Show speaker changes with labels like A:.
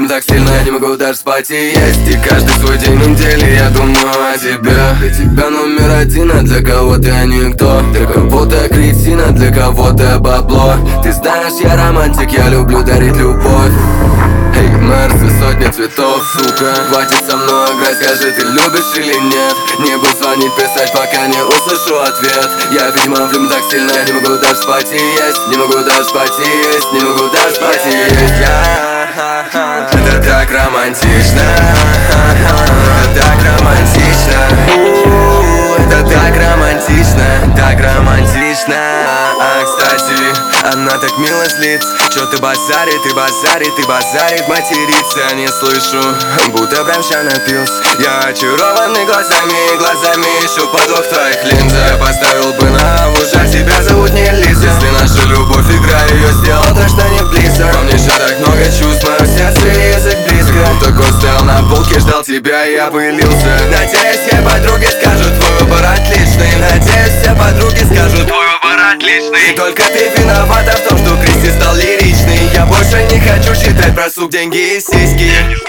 A: влюблен так сильно, я не могу даже спать и есть. И каждый свой день недели я думаю о тебе. Для тебя номер один, а для кого-то я никто. Для кого-то кретин, а для кого-то бабло. Ты знаешь, я романтик, я люблю дарить любовь. Эй, Мерсы, сотни цветов, сука. Хватит со мной играть, скажи, ты любишь или нет. Не буду звонить, писать, пока не услышу ответ. Я, видимо, влюблен так сильно, я не могу даже спать и есть. Не могу даже спать и есть, не могу даже спать и есть. Это так романтично, это так романтично, это так романтично, так романтично. А, кстати, она так мило злит. Чё ты базарит, ты базарит, ты базарит. Материться не слышу, будто прям ща напился. Я очарованный глазами, глазами ищу подвох в твоих линзах. Я поставил бы на ужас, тебя зовут не Лиза. Если наша любовь игра, ее сделал так, что не близко. Во мне еще так много чувств, мое сердце и язык близко. Такой стоял на полке, ждал тебя, и я пылился. Надеюсь, все подруги скажут, твой выбор отличный. Надеюсь, все подруги скажут, твой выбор отличный. И только ты виновата в том, что Кристи стал лиричный. Я больше не хочу считать про сук, деньги и сиськи.